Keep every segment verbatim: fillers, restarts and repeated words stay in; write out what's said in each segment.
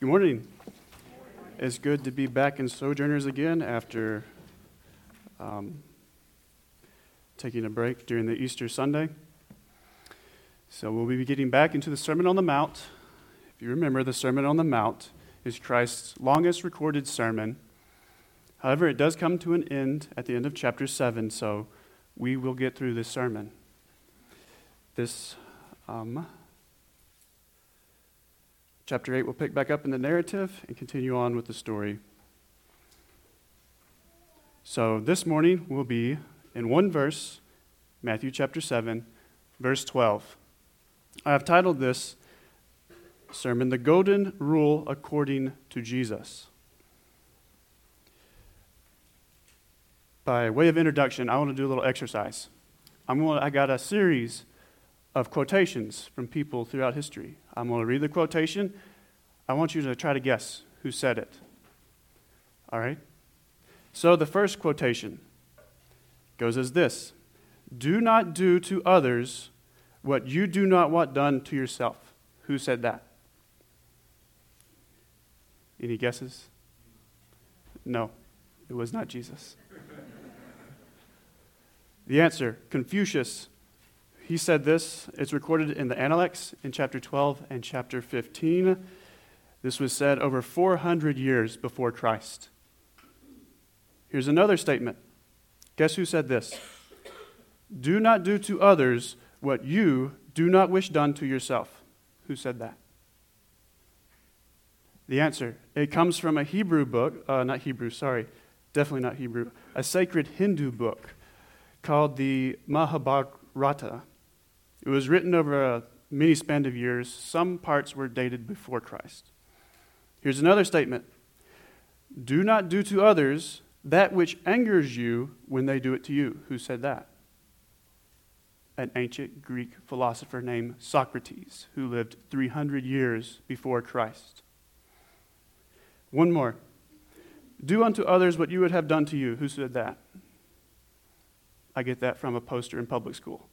Good morning. It's good to be back in Sojourners again after um, taking a break during the Easter Sunday. So we'll be getting back into the Sermon on the Mount. If you remember, the Sermon on the Mount is Christ's longest recorded sermon. However, it does come to an end at the end of chapter seven, so we will get through this sermon. This um, Chapter eight will pick back up in the narrative and continue on with the story. So this morning will be in one verse, Matthew chapter seven, verse twelve. I have titled this sermon, The Golden Rule According to Jesus. By way of introduction, I want to do a little exercise. I'm going to, I got a series of quotations from people throughout history. I'm going to read the quotation. I want you to try to guess who said it. All right? So the first quotation goes as this: "Do not do to others what you do not want done to yourself." Who said that? Any guesses? No, it was not Jesus. The answer, Confucius. He said this. It's recorded in the Analects in chapter twelve and chapter fifteen. This was said over four hundred years before Christ. Here's another statement. Guess who said this? "Do not do to others what you do not wish done to yourself." Who said that? The answer, it comes from a Hebrew book, uh, not Hebrew, sorry, definitely not Hebrew, a sacred Hindu book called the Mahabharata. It was written over a many span of years. Some parts were dated before Christ. Here's another statement. "Do not do to others that which angers you when they do it to you." Who said that? An ancient Greek philosopher named Socrates, who lived three hundred years before Christ. One more. "Do unto others what you would have done to you." Who said that? I get that from a poster in public school.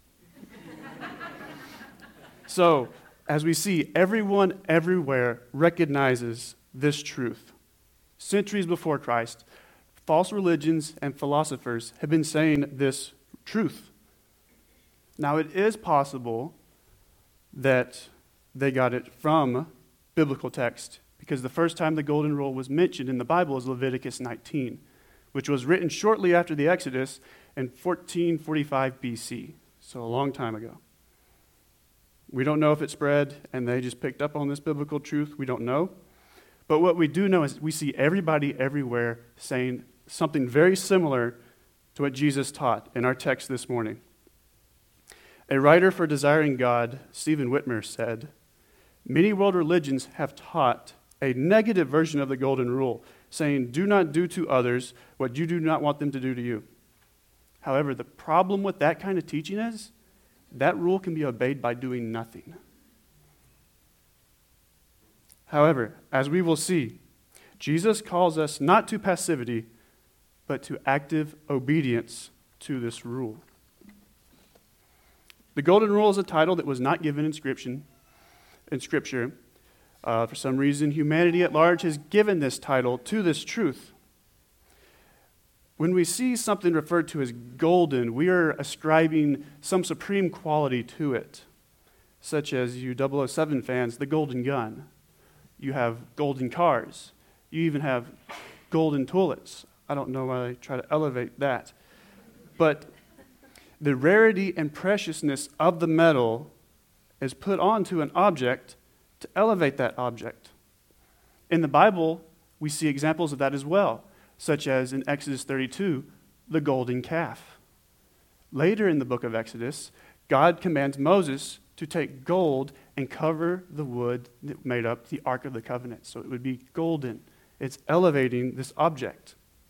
So, as we see, everyone everywhere recognizes this truth. Centuries before Christ, false religions and philosophers have been saying this truth. Now, it is possible that they got it from biblical text, because the first time the Golden Rule was mentioned in the Bible is Leviticus nineteen, which was written shortly after the Exodus in fourteen forty-five B C, so a long time ago. We don't know if it spread and they just picked up on this biblical truth. We don't know. But what we do know is we see everybody everywhere saying something very similar to what Jesus taught in our text this morning. A writer for Desiring God, Stephen Whitmer, said, "Many world religions have taught a negative version of the Golden Rule, saying, do not do to others what you do not want them to do to you. However, the problem with that kind of teaching is that rule can be obeyed by doing nothing. However, as we will see, Jesus calls us not to passivity, but to active obedience to this rule." The Golden Rule is a title that was not given in Scripture. In Scripture. Uh, for some reason, humanity at large has given this title to this truth. When we see something referred to as golden, we are ascribing some supreme quality to it, such as you double oh seven fans, the Golden Gun. You have golden cars. You even have golden toilets. I don't know why I try to elevate that. But the rarity and preciousness of the metal is put onto an object to elevate that object. In the Bible, we see examples of that as well, such as in Exodus thirty-two, the golden calf. Later in the book of Exodus, God commands Moses to take gold and cover the wood that made up the Ark of the Covenant, so it would be golden. It's elevating this object.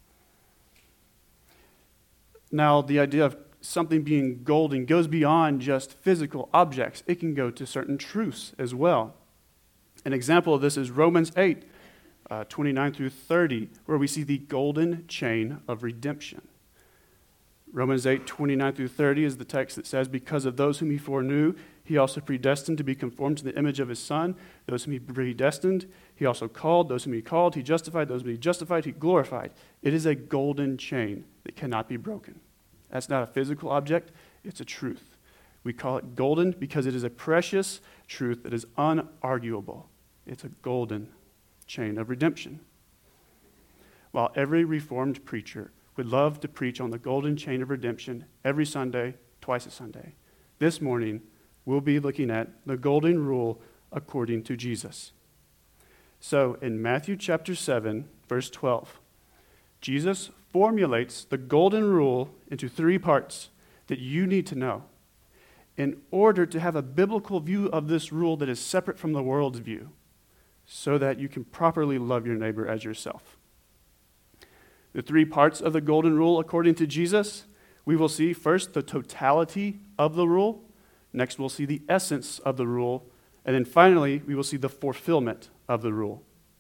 Now, the idea of something being golden goes beyond just physical objects. It can go to certain truths as well. An example of this is Romans eight, uh, twenty-nine through thirty, where we see the golden chain of redemption. Romans eight, twenty-nine through thirty is the text that says, because of those whom he foreknew, he also predestined to be conformed to the image of his Son. Those whom he predestined, he also called. Those whom he called, he justified. Those whom he justified, he glorified. It is a golden chain that cannot be broken. That's not a physical object, it's a truth. We call it golden because it is a precious truth that is unarguable. It's a golden chain of redemption. While every Reformed preacher would love to preach on the golden chain of redemption every Sunday, twice a Sunday, this morning we'll be looking at the golden rule according to Jesus. So in Matthew chapter seven, verse twelve, Jesus formulates the golden rule into three parts that you need to know in order to have a biblical view of this rule that is separate from the world's view, so that you can properly love your neighbor as yourself. The three parts of the golden rule according to Jesus, we will see first the totality of the rule, next we'll see the essence of the rule, and then finally we will see the fulfillment of the rule.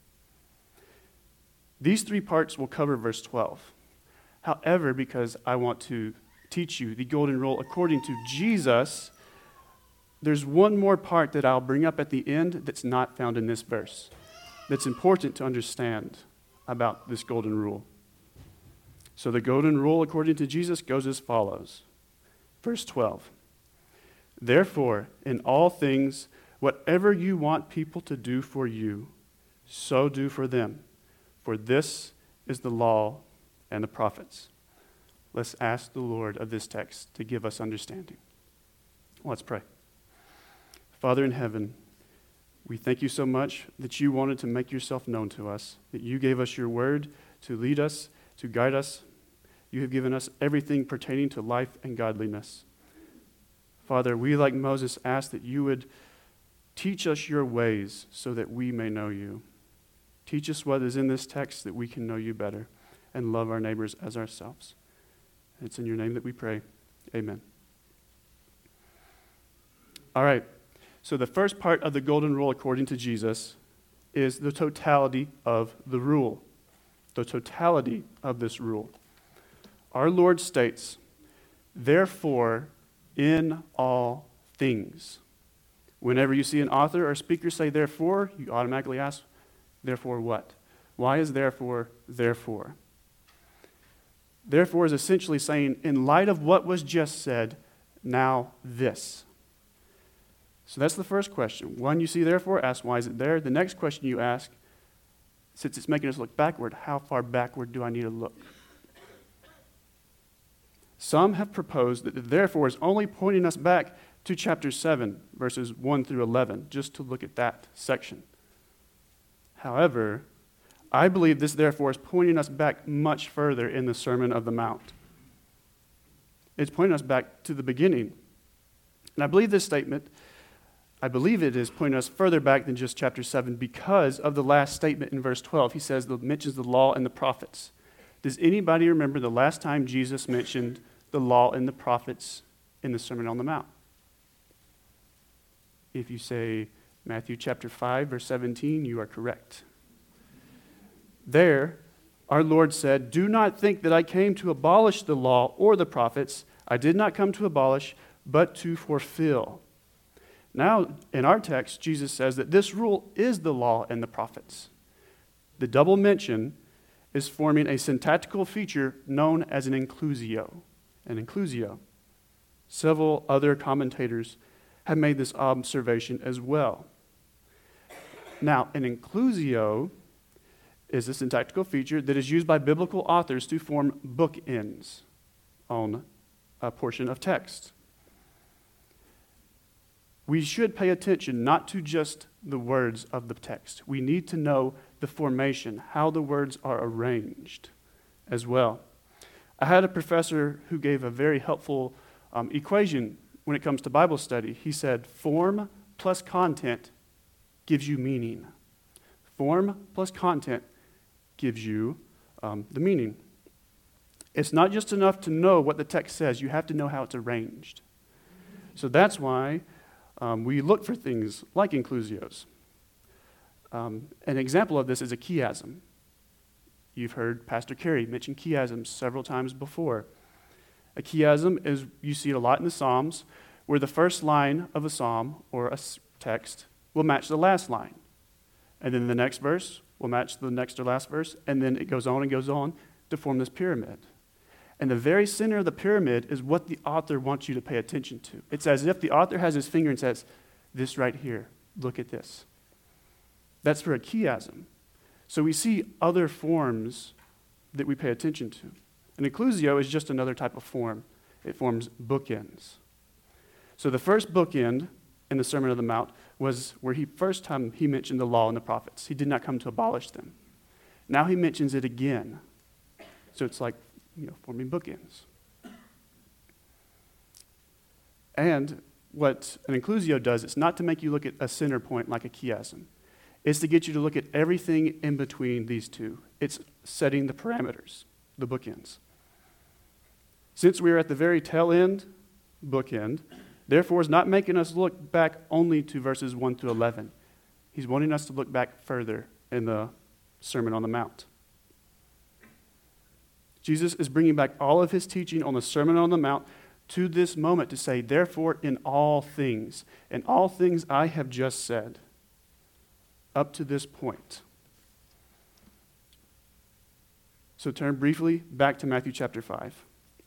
These three parts will cover verse twelve. However, because I want to teach you the golden rule according to Jesus, there's one more part that I'll bring up at the end that's not found in this verse, that's important to understand about this golden rule. So the golden rule according to Jesus goes as follows. Verse twelve. Therefore, in all things, whatever you want people to do for you, so do for them. For this is the law and the prophets. Let's ask the Lord of this text to give us understanding. Let's pray. Father in heaven, we thank you so much that you wanted to make yourself known to us, that you gave us your word to lead us, to guide us. You have given us everything pertaining to life and godliness. Father, we, like Moses, ask that you would teach us your ways so that we may know you. Teach us what is in this text that we can know you better and love our neighbors as ourselves. It's in your name that we pray. Amen. All right. So the first part of the golden rule according to Jesus is the totality of the rule. The totality of this rule. Our Lord states, therefore, in all things. Whenever you see an author or speaker say therefore, you automatically ask, therefore what? Why is therefore, therefore? Therefore is essentially saying, in light of what was just said, now this. So that's the first question. One, you see therefore, ask why is it there? The next question you ask, since it's making us look backward, how far backward do I need to look? Some have proposed that the therefore is only pointing us back to chapter seven, verses one through eleven, just to look at that section. However, I believe this therefore is pointing us back much further in the Sermon of the Mount. It's pointing us back to the beginning. And I believe this statement, I believe it is pointing us further back than just chapter seven because of the last statement in verse twelve. He says, it mentions the law and the prophets. Does anybody remember the last time Jesus mentioned the law and the prophets in the Sermon on the Mount? If you say Matthew chapter five, verse seventeen, you are correct. There, our Lord said, do not think that I came to abolish the law or the prophets. I did not come to abolish, but to fulfill. Now, in our text, Jesus says that this rule is the law and the prophets. The double mention is forming a syntactical feature known as an inclusio. An inclusio. Several other commentators have made this observation as well. Now, an inclusio is a syntactical feature that is used by biblical authors to form bookends on a portion of text. We should pay attention not to just the words of the text. We need to know the formation, how the words are arranged as well. I had a professor who gave a very helpful um, equation when it comes to Bible study. He said, form plus content gives you meaning. Form plus content gives you um, the meaning. It's not just enough to know what the text says. You have to know how it's arranged. So that's why um, we look for things like inclusios. Um, an example of this is a chiasm. You've heard Pastor Carey mention chiasms several times before. A chiasm is, you see it a lot in the Psalms, where the first line of a psalm or a text will match the last line. And then the next verse will match the next or last verse, and then it goes on and goes on to form this pyramid. And the very center of the pyramid is what the author wants you to pay attention to. It's as if the author has his finger and says, this right here, look at this. That's for a chiasm. So we see other forms that we pay attention to. An inclusio is just another type of form. It forms bookends. So the first bookend in the Sermon on the Mount was where he first time he mentioned the law and the prophets. He did not come to abolish them. Now he mentions it again. So it's like, you know, forming bookends. And what an inclusio does, it's not to make you look at a center point like a chiasm. It's to get you to look at everything in between these two. It's setting the parameters, the bookends. Since we are at the very tail end, bookend, therefore is not making us look back only to verses one through eleven. He's wanting us to look back further in the Sermon on the Mount. Jesus is bringing back all of his teaching on the Sermon on the Mount to this moment to say, therefore, in all things, in all things I have just said, up to this point. So turn briefly back to Matthew chapter five.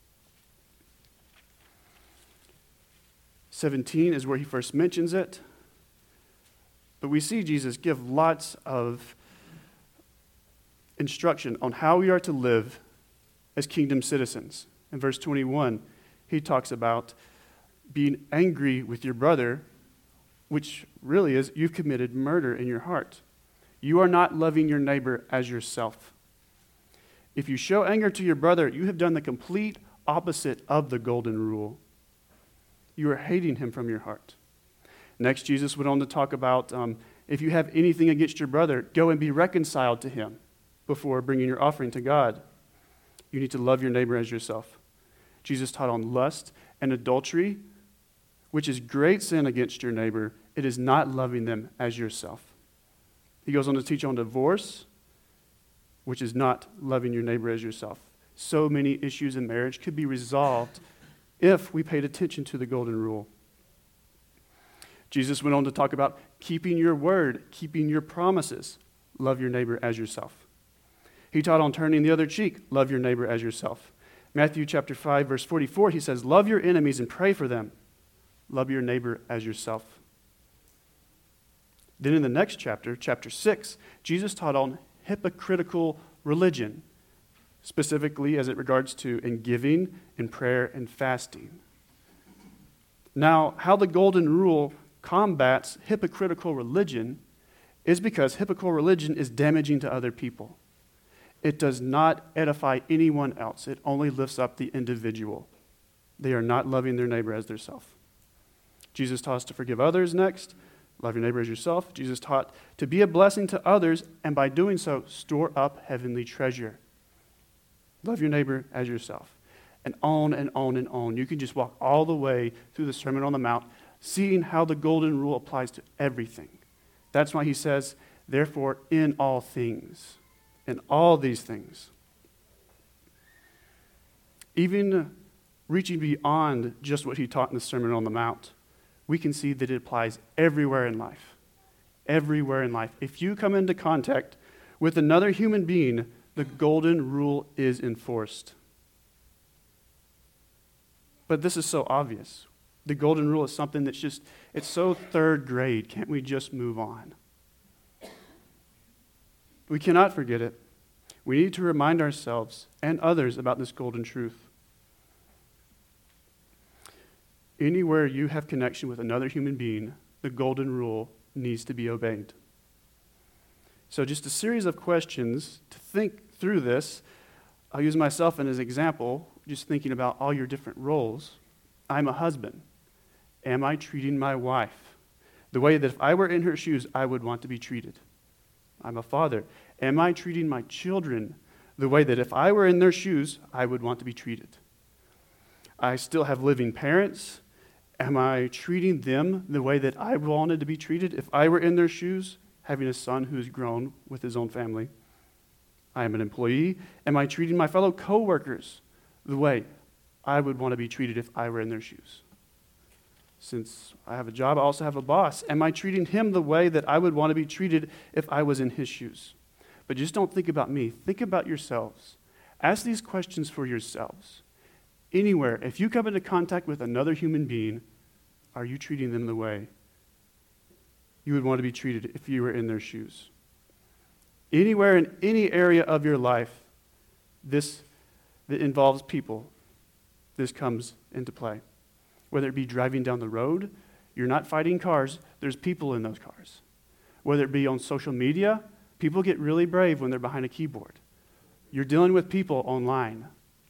seventeen is where he first mentions it. But we see Jesus give lots of instruction on how we are to live as kingdom citizens. In verse twenty-one, he talks about being angry with your brother, which really is you've committed murder in your heart. You are not loving your neighbor as yourself. If you show anger to your brother, you have done the complete opposite of the golden rule. You are hating him from your heart. Next, Jesus went on to talk about um, if you have anything against your brother, go and be reconciled to him before bringing your offering to God. You need to love your neighbor as yourself. Jesus taught on lust and adultery, which is great sin against your neighbor. It is not loving them as yourself. He goes on to teach on divorce, which is not loving your neighbor as yourself. So many issues in marriage could be resolved if we paid attention to the golden rule. Jesus went on to talk about keeping your word, keeping your promises. Love your neighbor as yourself. He taught on turning the other cheek. Love your neighbor as yourself. Matthew chapter five, verse forty-four, he says, love your enemies and pray for them. Love your neighbor as yourself. Then in the next chapter, chapter six, Jesus taught on hypocritical religion, specifically as it regards to in giving, in prayer, and fasting. Now, how the golden rule combats hypocritical religion is because hypocritical religion is damaging to other people. It does not edify anyone else. It only lifts up the individual. They are not loving their neighbor as their self. Jesus taught us to forgive others next. Love your neighbor as yourself. Jesus taught to be a blessing to others, and by doing so, store up heavenly treasure. Love your neighbor as yourself. And on and on and on. You can just walk all the way through the Sermon on the Mount, seeing how the golden rule applies to everything. That's why he says, therefore, in all things, in all these things. Even reaching beyond just what he taught in the Sermon on the Mount, we can see that it applies everywhere in life. Everywhere in life. If you come into contact with another human being, the golden rule is enforced. But this is so obvious. The golden rule is something that's just, it's so third grade. Can't we just move on? We cannot forget it. We need to remind ourselves and others about this golden truth. Anywhere you have connection with another human being, the golden rule needs to be obeyed. So just a series of questions to think through this. I'll use myself as an example, just thinking about all your different roles. I'm a husband. Am I treating my wife the way that if I were in her shoes, I would want to be treated? I'm a father. Am I treating my children the way that if I were in their shoes, I would want to be treated? I still have living parents. Am I treating them the way that I wanted to be treated if I were in their shoes, having a son who's grown with his own family? I am an employee. Am I treating my fellow coworkers the way I would want to be treated if I were in their shoes. Since I have a job, I also have a boss. Am I treating him the way that I would want to be treated if I was in his shoes? But just don't think about me. Think about yourselves. Ask these questions for yourselves. Anywhere, if you come into contact with another human being, are you treating them the way you would want to be treated if you were in their shoes? Anywhere in any area of your life, this that involves people, this comes into play. Whether it be driving down the road, you're not fighting cars, there's people in those cars. Whether it be on social media, people get really brave when they're behind a keyboard. You're dealing with people online.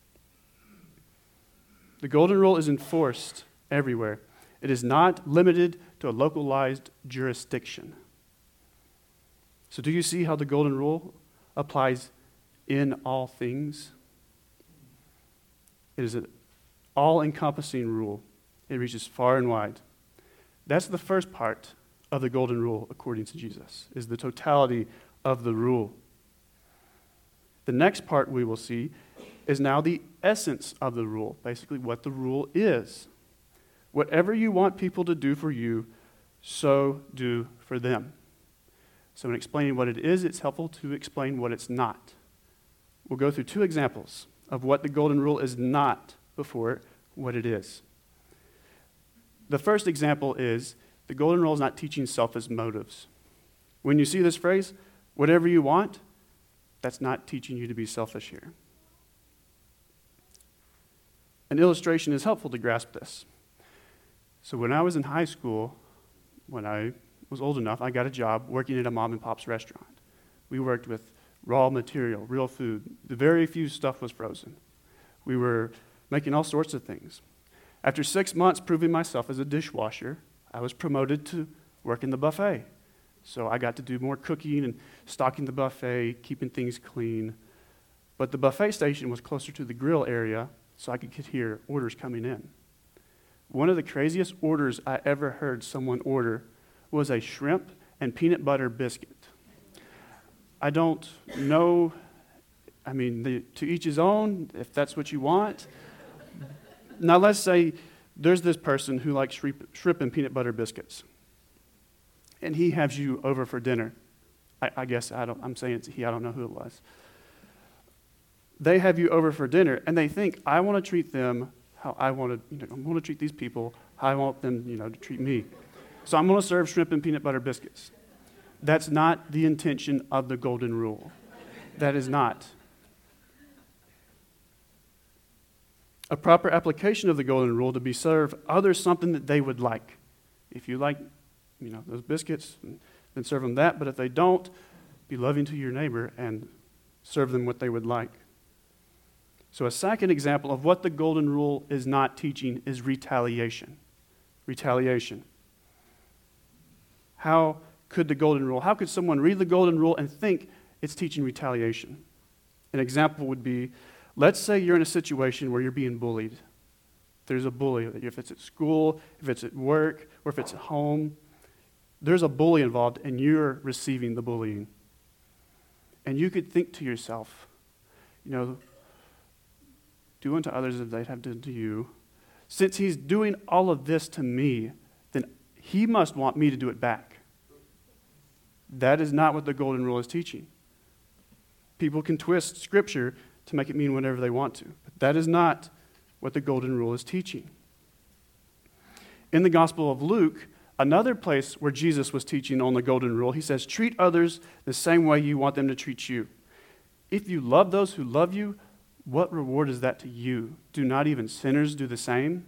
The golden rule is enforced everywhere. It is not limited to a localized jurisdiction. So do you see how the golden rule applies in all things? It is an all-encompassing rule. It reaches far and wide. That's the first part of the golden rule, according to Jesus, is the totality of the rule. The next part we will see is now the essence of the rule, basically what the rule is. Whatever you want people to do for you, so do for them. So in explaining what it is, it's helpful to explain what it's not. We'll go through two examples of what the golden rule is not before what it is. The first example is the golden rule is not teaching selfish motives. When you see this phrase, whatever you want, that's not teaching you to be selfish here. An illustration is helpful to grasp this. So when I was in high school, when I was old enough, I got a job working at a mom and pop's restaurant. We worked with raw material, real food. The very few stuff was frozen. We were making all sorts of things. After six months proving myself as a dishwasher, I was promoted to work in the buffet. So I got to do more cooking and stocking the buffet, keeping things clean. But the buffet station was closer to the grill area, so I could hear orders coming in. One of the craziest orders I ever heard someone order was a shrimp and peanut butter biscuit. I don't know, I mean, the, to each his own, if that's what you want. Now let's say there's this person who likes shrimp, shrimp and peanut butter biscuits, and he has you over for dinner. I, I guess I don't, I'm saying it's he, I don't know who it was. They have you over for dinner, and they think, I want to treat them how I want to, you know, I want to treat these people how I want them, you know, to treat me. So I'm going to serve shrimp and peanut butter biscuits. That's not the intention of the golden rule. That is not. A proper application of the golden rule to be serve others something that they would like. If you like, you know, those biscuits, then serve them that. But if they don't, be loving to your neighbor and serve them what they would like. So a second example of what the golden rule is not teaching is retaliation. Retaliation. How could the golden rule, how could someone read the golden rule and think it's teaching retaliation? An example would be, let's say you're in a situation where you're being bullied. There's a bully, if it's at school, if it's at work, or if it's at home. There's a bully involved, and you're receiving the bullying. And you could think to yourself, you know, do unto others as they'd have done to you. Since he's doing all of this to me, then he must want me to do it back. That is not what the golden rule is teaching. People can twist Scripture to make it mean whatever they want to. But that is not what the golden rule is teaching. In the Gospel of Luke, another place where Jesus was teaching on the golden rule, he says, treat others the same way you want them to treat you. If you love those who love you, what reward is that to you? Do not even sinners do the same?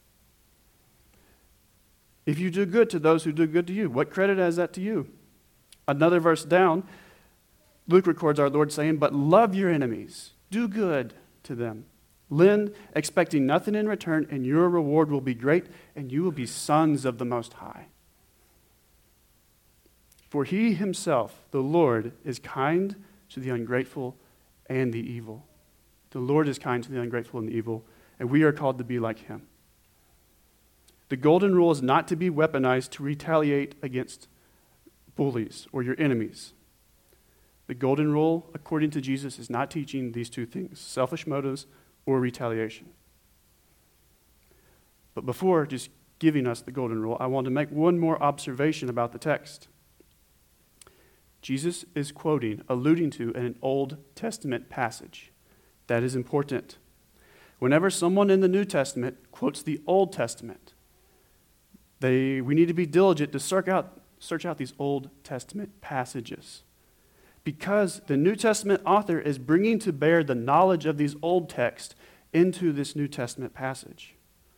If you do good to those who do good to you, what credit has that to you? Another verse down, Luke records our Lord saying, but love your enemies, do good to them. Lend, expecting nothing in return, and your reward will be great, and you will be sons of the Most High. For he himself, the Lord, is kind to the ungrateful and the evil. The Lord is kind to the ungrateful and the evil, and we are called to be like him. The golden rule is not to be weaponized to retaliate against bullies or your enemies. The golden rule, according to Jesus, is not teaching these two things, selfish motives or retaliation. But before just giving us the golden rule, I want to make one more observation about the text. Jesus is quoting, alluding to an Old Testament passage. That is important. Whenever someone in the New Testament quotes the Old Testament, they, we need to be diligent to search out, search out these Old Testament passages. Because the New Testament author is bringing to bear the knowledge of these old texts into this New Testament passage.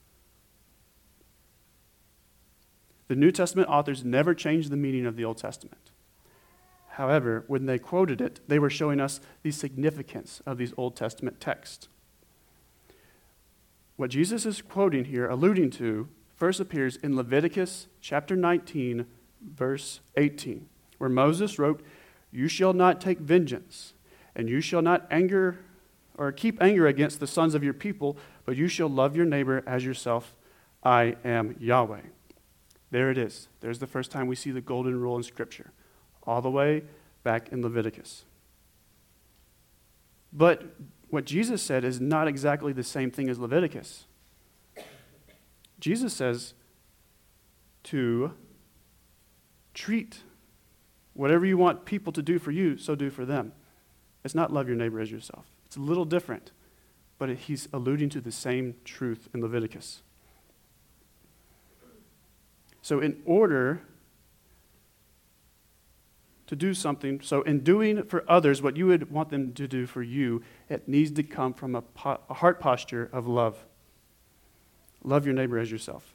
The New Testament authors never changed the meaning of the Old Testament. However, when they quoted it, they were showing us the significance of these Old Testament texts. What Jesus is quoting here, alluding to, first appears in Leviticus chapter nineteen, verse eighteen, where Moses wrote, "You shall not take vengeance, and you shall not anger or keep anger against the sons of your people, but you shall love your neighbor as yourself. I am Yahweh." There it is. There's the first time we see the golden rule in Scripture, all the way back in Leviticus. But what Jesus said is not exactly the same thing as Leviticus. Jesus says to treat whatever you want people to do for you, so do for them. It's not love your neighbor as yourself. It's a little different, but it, he's alluding to the same truth in Leviticus. So in order to do something, so in doing for others what you would want them to do for you, it needs to come from a, po- a heart posture of love. Love your neighbor as yourself.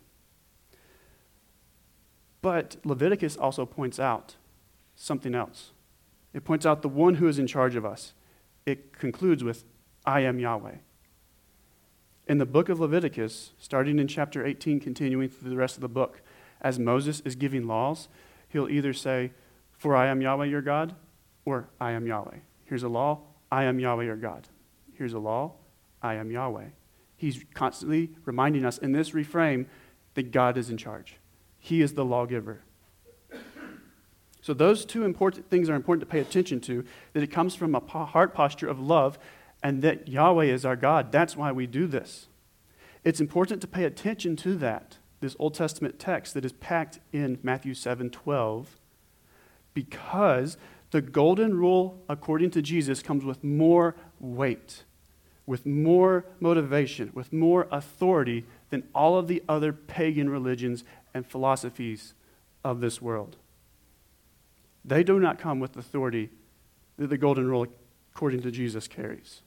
But Leviticus also points out something else. It points out the one who is in charge of us. It concludes with, "I am Yahweh." In the book of Leviticus, starting in chapter eighteen, continuing through the rest of the book, as Moses is giving laws, he'll either say, "For I am Yahweh your God," or "I am Yahweh." Here's a law, "I am Yahweh your God." Here's a law, "I am Yahweh." He's constantly reminding us in this reframe that God is in charge. He is the lawgiver. So those two important things are important to pay attention to, that it comes from a heart posture of love and that Yahweh is our God. That's why we do this. It's important to pay attention to that, this Old Testament text that is packed in Matthew seven twelve, because the golden rule, according to Jesus, comes with more weight, with more motivation, with more authority than all of the other pagan religions and philosophies of this world. They do not come with authority that the golden rule, according to Jesus, carries.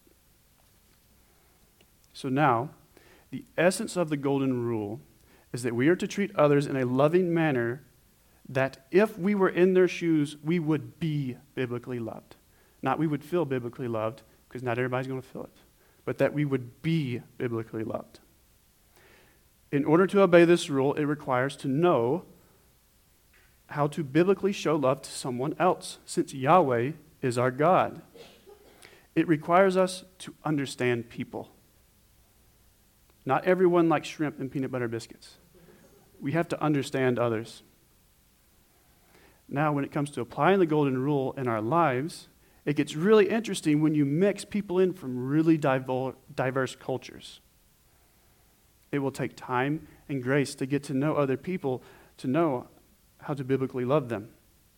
So now, the essence of the golden rule is that we are to treat others in a loving manner that if we were in their shoes, we would be biblically loved. Not we would feel biblically loved, because not everybody's going to feel it, but that we would be biblically loved. In order to obey this rule, it requires to know how to biblically show love to someone else, since Yahweh is our God. It requires us to understand people. Not everyone likes shrimp and peanut butter biscuits. We have to understand others. Now, when it comes to applying the golden rule in our lives, it gets really interesting when you mix people in from really divo- diverse cultures. It will take time and grace to get to know other people, to know how to biblically love them.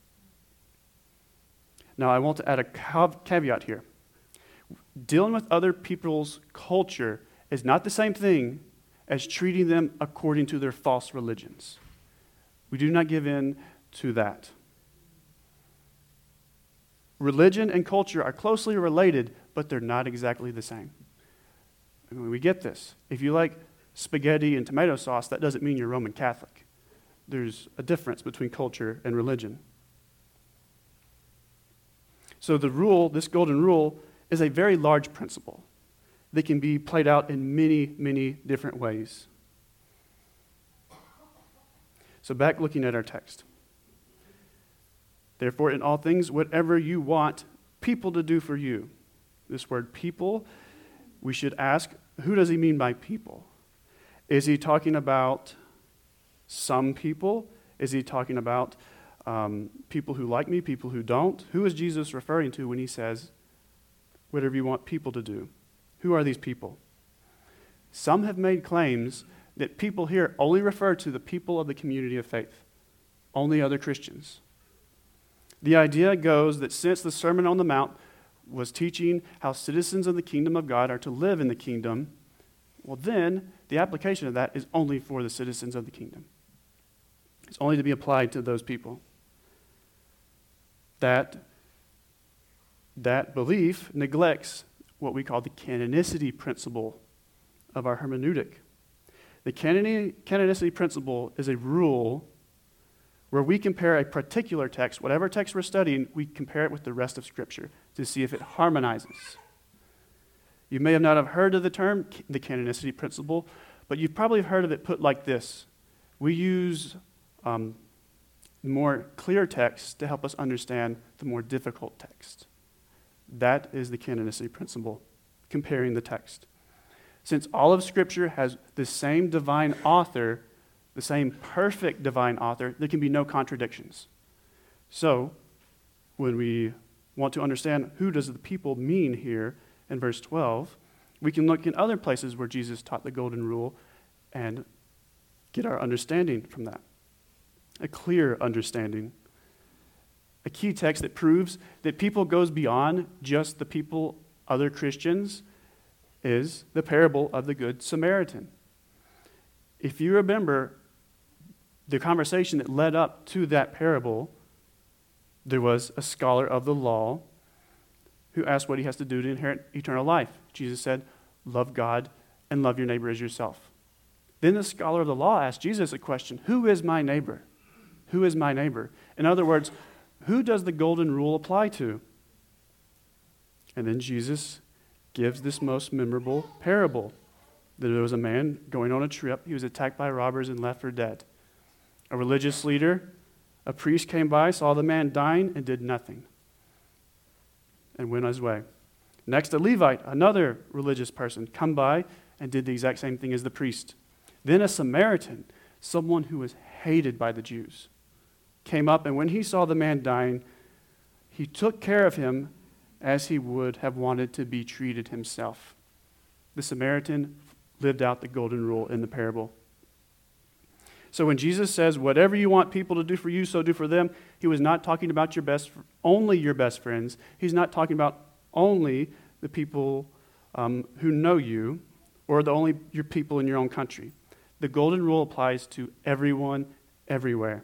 Now, I want to add a caveat here. Dealing with other people's culture is not the same thing as treating them according to their false religions. We do not give in to that. Religion and culture are closely related, but they're not exactly the same. I mean, we get this. If you like spaghetti and tomato sauce, that doesn't mean you're Roman Catholic. There's a difference between culture and religion. So the rule, this golden rule, is a very large principle that can be played out in many, many different ways. So back looking at our text. Therefore, in all things, whatever you want people to do for you. This word people, we should ask, who does he mean by people? Is he talking about some people? Is he talking about um, people who like me, people who don't? Who is Jesus referring to when he says, whatever you want people to do? Who are these people? Some have made claims that people here only refer to the people of the community of faith, only other Christians. The idea goes that since the Sermon on the Mount was teaching how citizens of the kingdom of God are to live in the kingdom, well then, the application of that is only for the citizens of the kingdom. It's only to be applied to those people. That, that belief neglects what we call the canonicity principle of our hermeneutic. The canoni- canonicity principle is a rule where we compare a particular text, whatever text we're studying, we compare it with the rest of Scripture to see if it harmonizes. You may have not have heard of the term, the canonicity principle, but you've probably heard of it put like this. We use um, more clear text to help us understand the more difficult text. That is the canonicity principle, comparing the text. Since all of Scripture has the same divine author, the same perfect divine author, there can be no contradictions. So, when we want to understand who does the people mean here in verse twelve, we can look in other places where Jesus taught the golden rule and get our understanding from that. A clear understanding. A key text that proves that people goes beyond just the people, other Christians, is the parable of the Good Samaritan. If you remember the conversation that led up to that parable, there was a scholar of the law who asked what he has to do to inherit eternal life. Jesus said, love God and love your neighbor as yourself. Then the scholar of the law asked Jesus a question, who is my neighbor? Who is my neighbor? In other words, who does the golden rule apply to? And then Jesus gives this most memorable parable. There was a man going on a trip. He was attacked by robbers and left for dead. A religious leader, a priest came by, saw the man dying, and did nothing, and went his way. Next, a Levite, another religious person, come by and did the exact same thing as the priest. Then a Samaritan, someone who was hated by the Jews, came up, and when he saw the man dying, he took care of him as he would have wanted to be treated himself. The Samaritan lived out the golden rule in the parable. So when Jesus says, whatever you want people to do for you, so do for them, he was not talking about your best, only your best friends. He's not talking about only the people um, who know you or the only your people in your own country. The golden rule applies to everyone, everywhere.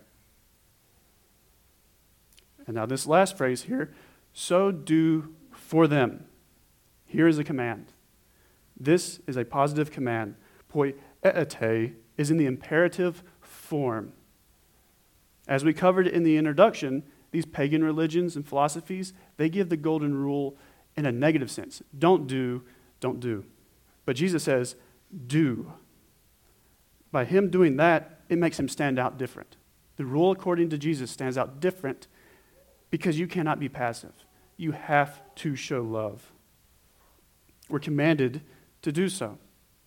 And now this last phrase here, so do for them. Here is a command. This is a positive command. Poi eete is in the imperative form. As we covered in the introduction, these pagan religions and philosophies, they give the golden rule in a negative sense. Don't do, don't do. But Jesus says, do. By him doing that, it makes him stand out different. The rule according to Jesus stands out different because you cannot be passive. You have to show love. We're commanded to do so.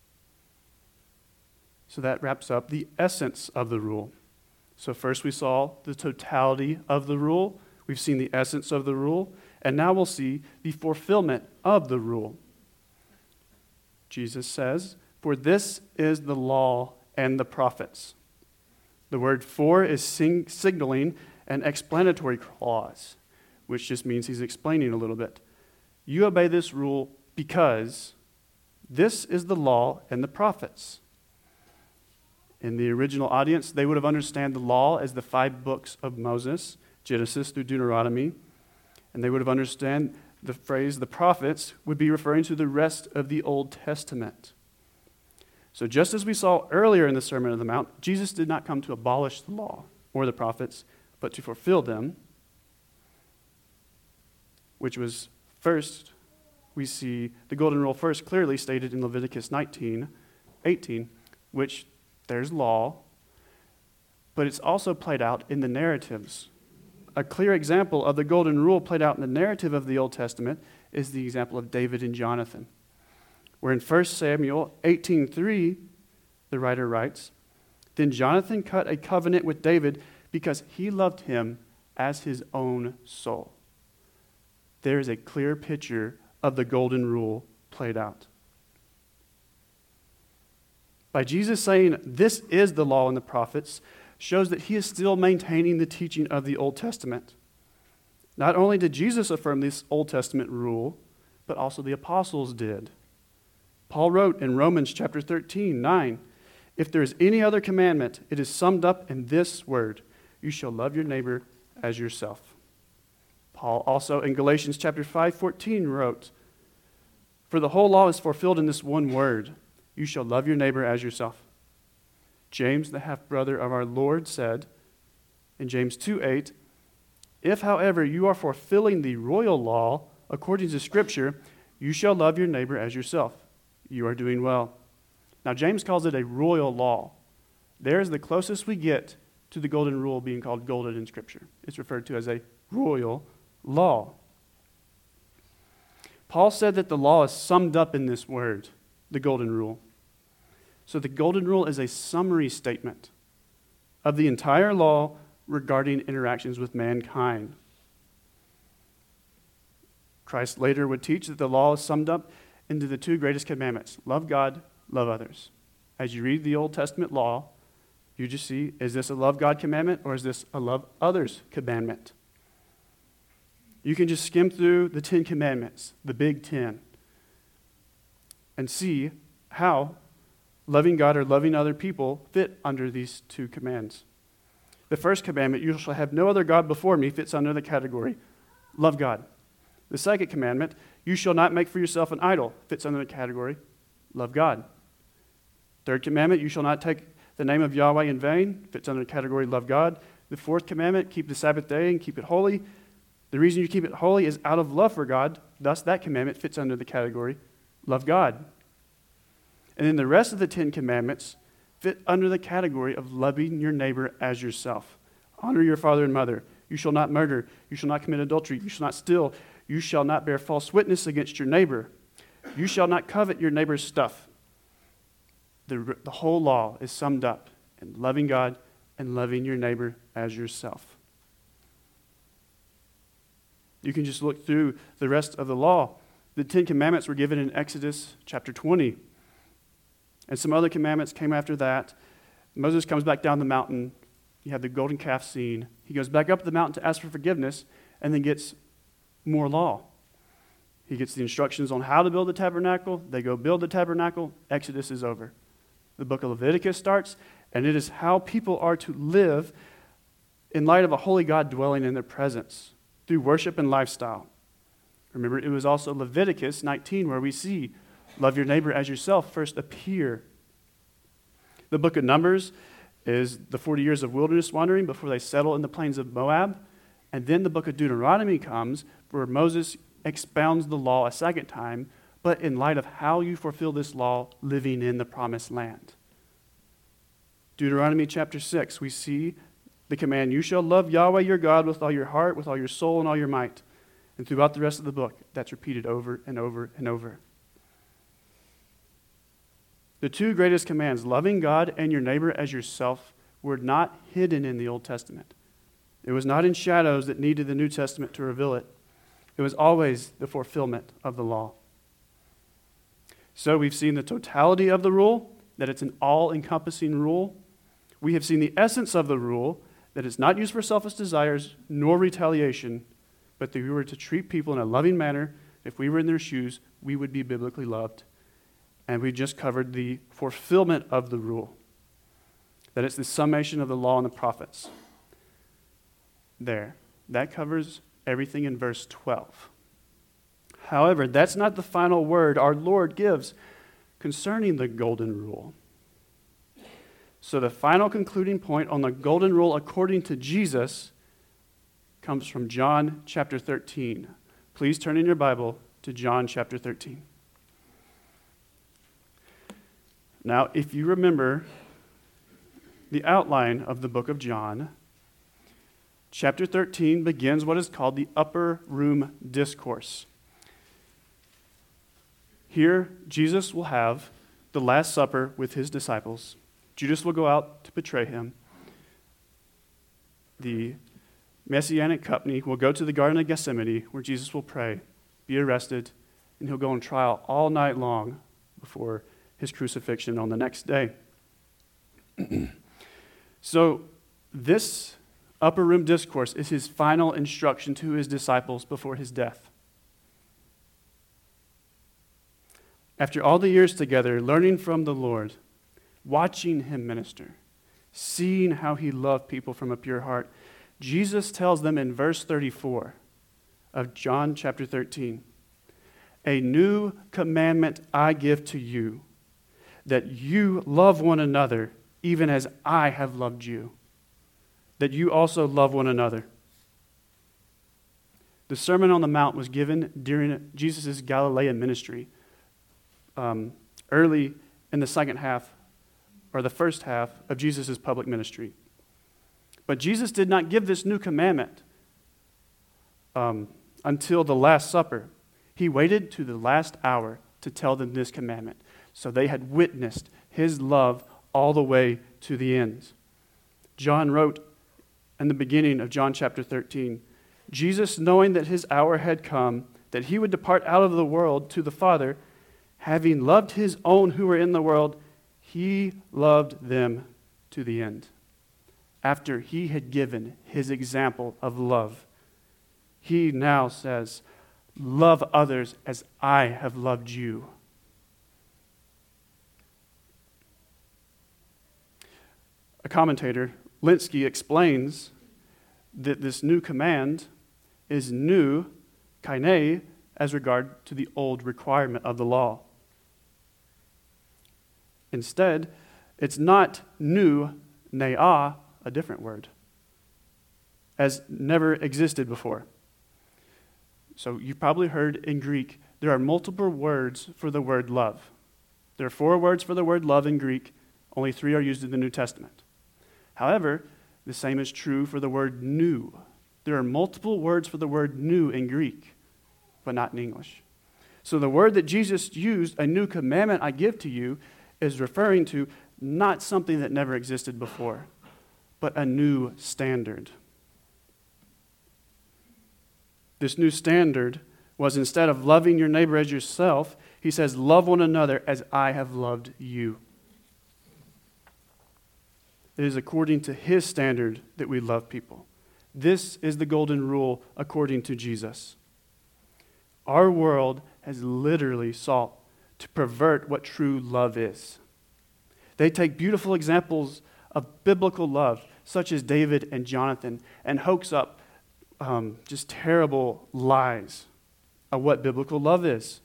So that wraps up the essence of the rule. So first we saw the totality of the rule. We've seen the essence of the rule. And now we'll see the fulfillment of the rule. Jesus says, for this is the law and the prophets. The word for is sing- signaling an explanatory clause, which just means he's explaining a little bit. You obey this rule because this is the law and the prophets. In the original audience, they would have understood the law as the five books of Moses, Genesis through Deuteronomy, and they would have understood the phrase the prophets would be referring to the rest of the Old Testament. So just as we saw earlier in the Sermon on the Mount, Jesus did not come to abolish the law or the prophets, but to fulfill them, which was first, we see the golden rule first clearly stated in Leviticus nineteen, eighteen, which there's law, but it's also played out in the narratives. A clear example of the golden rule played out in the narrative of the Old Testament is the example of David and Jonathan, where in First Samuel eighteen three, the writer writes, then Jonathan cut a covenant with David because he loved him as his own soul. There is a clear picture of the golden rule played out. By Jesus saying, "This is the law and the prophets," shows that he is still maintaining the teaching of the Old Testament. Not only did Jesus affirm this Old Testament rule, but also the apostles did. Paul wrote in Romans chapter thirteen, nine, "If there is any other commandment, it is summed up in this word, you shall love your neighbor as yourself." Paul also in Galatians chapter five, fourteen wrote, "For the whole law is fulfilled in this one word, you shall love your neighbor as yourself." James, the half-brother of our Lord, said in James two, eight, "If, however, you are fulfilling the royal law according to Scripture, you shall love your neighbor as yourself. You are doing well." Now, James calls it a royal law. There is the closest we get to the golden rule being called golden in Scripture. It's referred to as a royal law. Paul said that the law is summed up in this word, the golden rule. So the golden rule is a summary statement of the entire law regarding interactions with mankind. Christ later would teach that the law is summed up into the two greatest commandments: love God, love others. As you read the Old Testament law, you just see, is this a love God commandment or is this a love others commandment? You can just skim through the Ten Commandments, the Big Ten, and see how loving God or loving other people fit under these two commands. The first commandment, "You shall have no other God before me," fits under the category, love God. The second commandment, "You shall not make for yourself an idol," fits under the category, love God. Third commandment, "You shall not take the name of Yahweh in vain," fits under the category, love God. The fourth commandment, "Keep the Sabbath day and keep it holy." The reason you keep it holy is out of love for God. Thus, that commandment fits under the category, love God. And then the rest of the Ten Commandments fit under the category of loving your neighbor as yourself. Honor your father and mother. You shall not murder. You shall not commit adultery. You shall not steal. You shall not bear false witness against your neighbor. You shall not covet your neighbor's stuff. The, the whole law is summed up in loving God and loving your neighbor as yourself. You can just look through the rest of the law. The Ten Commandments were given in Exodus chapter twenty. And some other commandments came after that. Moses comes back down the mountain. You have the golden calf scene. He goes back up the mountain to ask for forgiveness and then gets more law. He gets the instructions on how to build the tabernacle. They go build the tabernacle. Exodus is over. The book of Leviticus starts, and it is how people are to live in light of a holy God dwelling in their presence through worship and lifestyle. Remember, it was also Leviticus nineteen where we see love your neighbor as yourself first appear. The book of Numbers is the forty years of wilderness wandering before they settle in the plains of Moab. And then the book of Deuteronomy comes where Moses expounds the law a second time, but in light of how you fulfill this law living in the promised land. Deuteronomy chapter six, we see the command, "You shall love Yahweh your God with all your heart, with all your soul, and all your might." And throughout the rest of the book, that's repeated over and over and over. The two greatest commands, loving God and your neighbor as yourself, were not hidden in the Old Testament. It was not in shadows that needed the New Testament to reveal it. It was always the fulfillment of the law. So we've seen the totality of the rule, that it's an all-encompassing rule. We have seen the essence of the rule, that it's not used for selfish desires nor retaliation, but that we were to treat people in a loving manner. If we were in their shoes, we would be biblically loved. And we just covered the fulfillment of the rule, that it's the summation of the law and the prophets. There. That covers everything in verse twelve. However, that's not the final word our Lord gives concerning the golden rule. So the final concluding point on the golden rule according to Jesus comes from John chapter thirteen. Please turn in your Bible to John chapter thirteen. Now, if you remember the outline of the book of John, chapter thirteen begins what is called the upper room discourse. Here, Jesus will have the Last Supper with his disciples. Judas will go out to betray him. The Messianic company will go to the Garden of Gethsemane, where Jesus will pray, be arrested, and he'll go on trial all night long before his crucifixion on the next day. So this upper room discourse is his final instruction to his disciples before his death. After all the years together, learning from the Lord, watching him minister, seeing how he loved people from a pure heart, Jesus tells them in verse thirty-four of John chapter thirteen, "A new commandment I give to you, that you love one another even as I have loved you, that you also love one another." The Sermon on the Mount was given during Jesus' Galilean ministry, um, early in the second half, or the first half of Jesus' public ministry. But Jesus did not give this new commandment um, until the Last Supper. He waited to the last hour to tell them this commandment, so they had witnessed his love all the way to the end. John wrote in the beginning of John chapter thirteen, "Jesus, knowing that his hour had come, that he would depart out of the world to the Father, having loved his own who were in the world, he loved them to the end." After he had given his example of love, he now says, "Love others as I have loved you." A commentator, Linsky, explains that this new command is new, kaine, as regard to the old requirement of the law. Instead, it's not new, neah, a different word, as never existed before. So you've probably heard in Greek, there are multiple words for the word love. There are four words for the word love in Greek. Only three are used in the New Testament. However, the same is true for the word new. There are multiple words for the word new in Greek, but not in English. So the word that Jesus used, "a new commandment I give to you," is referring to not something that never existed before, but a new standard. This new standard was, instead of loving your neighbor as yourself, he says, "Love one another as I have loved you." It is according to his standard that we love people. This is the golden rule according to Jesus. Our world has literally sought to pervert what true love is. They take beautiful examples of biblical love, such as David and Jonathan, and hoax up um, just terrible lies of what biblical love is.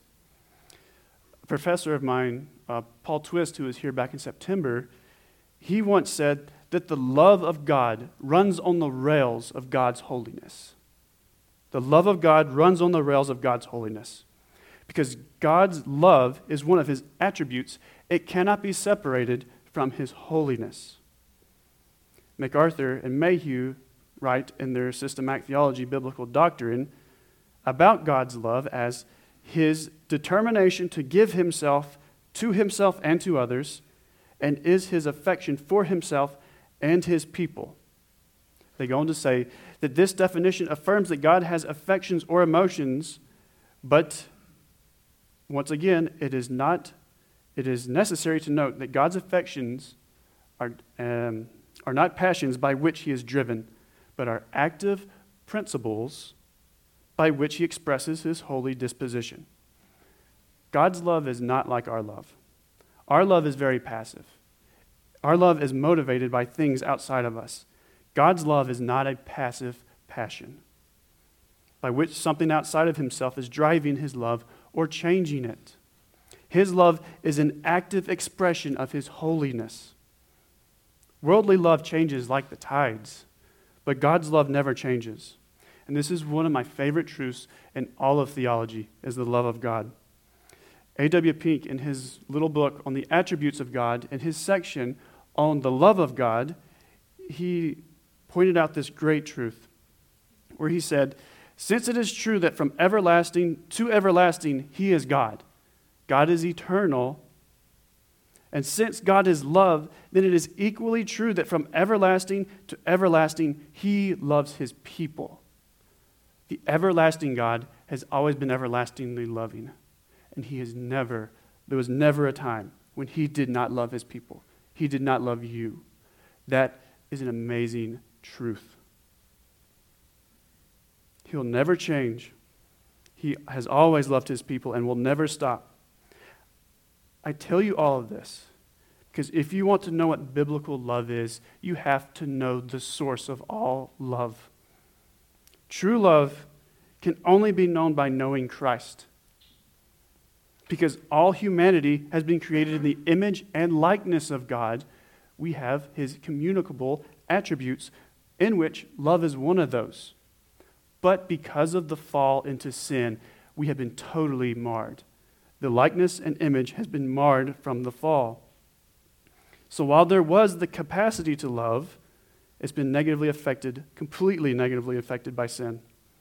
A professor of mine, uh, Paul Twist, who was here back in September, he once said that the love of God runs on the rails of God's holiness. The love of God runs on the rails of God's holiness. Because God's love is one of his attributes, it cannot be separated from his holiness. MacArthur and Mayhew write in their Systematic Theology, Biblical Doctrine about God's love as his determination to give himself to himself and to others, and is his affection for himself and his people. They go on to say that this definition affirms that God has affections or emotions, but once again, it is not. It is necessary to note that God's affections are um, are not passions by which he is driven, but are active principles by which he expresses his holy disposition. God's love is not like our love. Our love is very passive. Our love is motivated by things outside of us. God's love is not a passive passion by which something outside of himself is driving his love or changing it. His love is an active expression of his holiness. Worldly love changes like the tides, but God's love never changes. And this is one of my favorite truths in all of theology, is the love of God. A W Pink, in his little book on the attributes of God, in his section on the love of God, he pointed out this great truth, where he said, "Since it is true that from everlasting to everlasting he is God, God is eternal, and since God is love, then it is equally true that from everlasting to everlasting he loves his people." The everlasting God has always been everlastingly loving, and he has never, there was never a time when he did not love his people. he did not love you. That is an amazing truth. He'll never change. He has always loved his people and will never stop. I tell you all of this because if you want to know what biblical love is, you have to know the source of all love. True love can only be known by knowing Christ. Because all humanity has been created in the image and likeness of God, we have his communicable attributes, in which love is one of those. But because of the fall into sin, we have been totally marred. The likeness and image has been marred from the fall. So while there was the capacity to love, it's been negatively affected, completely negatively affected by sin.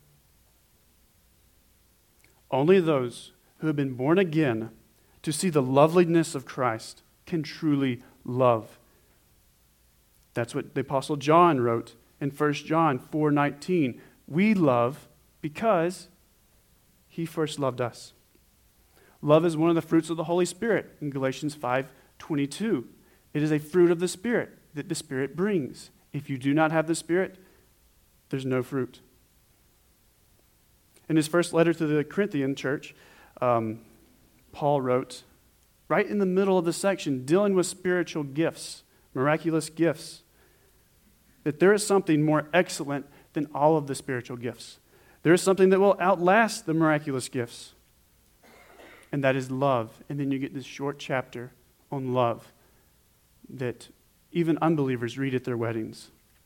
Only those who have been born again to see the loveliness of Christ can truly love. That's what the Apostle John wrote in First John four nineteen. We love because he first loved us. Love is one of the fruits of the Holy Spirit in Galatians five twenty-two. It is a fruit of the Spirit that the Spirit brings. If you do not have the Spirit, there's no fruit. In his first letter to the Corinthian church, um, Paul wrote, right in the middle of the section, dealing with spiritual gifts, miraculous gifts, that there is something more excellent than all of the spiritual gifts. There is something that will outlast the miraculous gifts, and that is love. And then you get this short chapter on love that even unbelievers read at their weddings.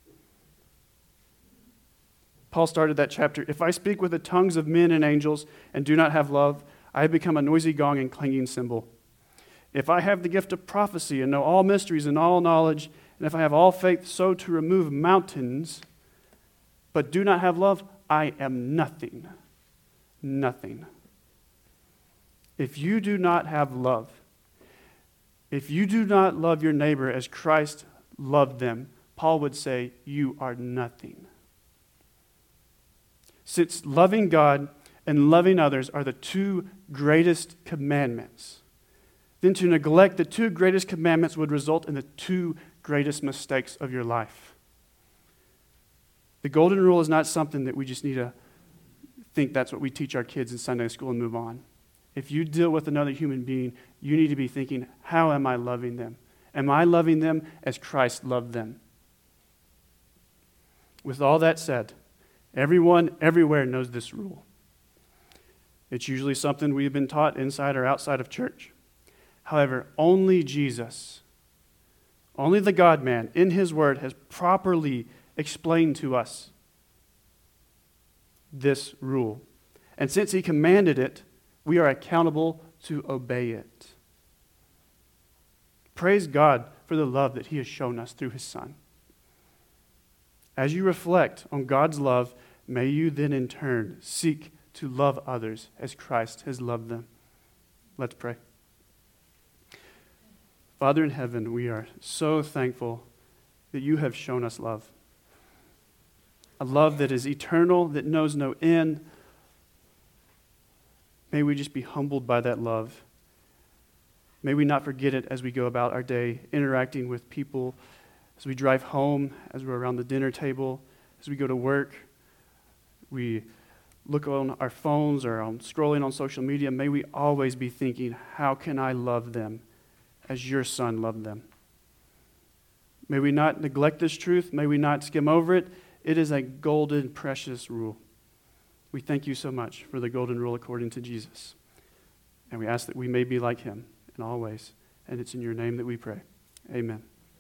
Paul started that chapter, if I speak with the tongues of men and angels and do not have love, I have become a noisy gong and clanging cymbal. If I have the gift of prophecy and know all mysteries and all knowledge, and if I have all faith so to remove mountains, but do not have love, I am nothing. Nothing. If you do not have love, if you do not love your neighbor as Christ loved them, Paul would say, you are nothing. Since loving God and loving others are the two greatest commandments, then to neglect the two greatest commandments would result in the two greatest mistakes of your life. The golden rule is not something that we just need to think that's what we teach our kids in Sunday school and move on. If you deal with another human being, you need to be thinking, how am I loving them? Am I loving them as Christ loved them? With all that said, everyone, everywhere knows this rule. It's usually something we've been taught inside or outside of church. However, only Jesus, only the God-man in his word has properly explained to us this rule. And since he commanded it, we are accountable to obey it. Praise God for the love that he has shown us through his Son. As you reflect on God's love, may you then in turn seek to love others as Christ has loved them. Let's pray. Father in heaven, we are so thankful that you have shown us love. A love that is eternal, that knows no end. May we just be humbled by that love. May we not forget it as we go about our day, interacting with people, as we drive home, as we're around the dinner table, as we go to work, we look on our phones or on scrolling on social media. May we always be thinking, how can I love them as your Son loved them? May we not neglect this truth. May we not skim over it. It is a golden, precious rule. We thank you so much for the golden rule according to Jesus. And we ask that we may be like him in all ways. And it's in your name that we pray. Amen.